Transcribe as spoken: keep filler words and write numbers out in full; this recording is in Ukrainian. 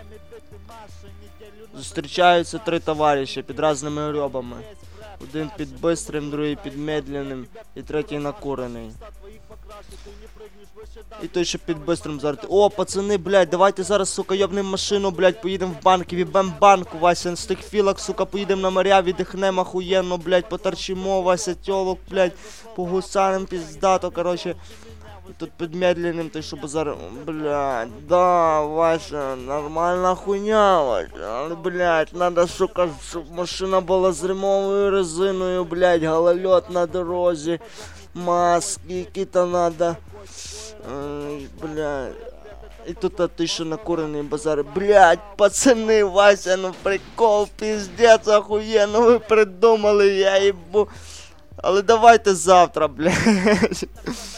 Зустрічаються три товариші під різними грьобами. Один під бистрим, другий під медленним і третій накурений. І той, що під бистрим зараз. О, пацани, блядь, давайте зараз, сука, йобнем машину, блядь, поїдемо в банк і вібем банку, Вася, з тих філок, сука, поїдемо на моря, віддихнемо охуєнно, блядь, поторчимо, Вася, тьолок, блядь, погусаним піздато, короче. І тут під медленним, той, що базар, блядь, да, Вася, нормальна хуйня, Вася, але, блядь, надо, сука, щоб машина була з ремовою резиною, блядь, голольот на дорозі, маски, які-то надо. Ай, блядь. І тут а ти що накурений базар. Блядь, пацани, Вася, ну прикол, пиздец, охуєнно ви придумали, я їбу. Але давайте завтра, блядь.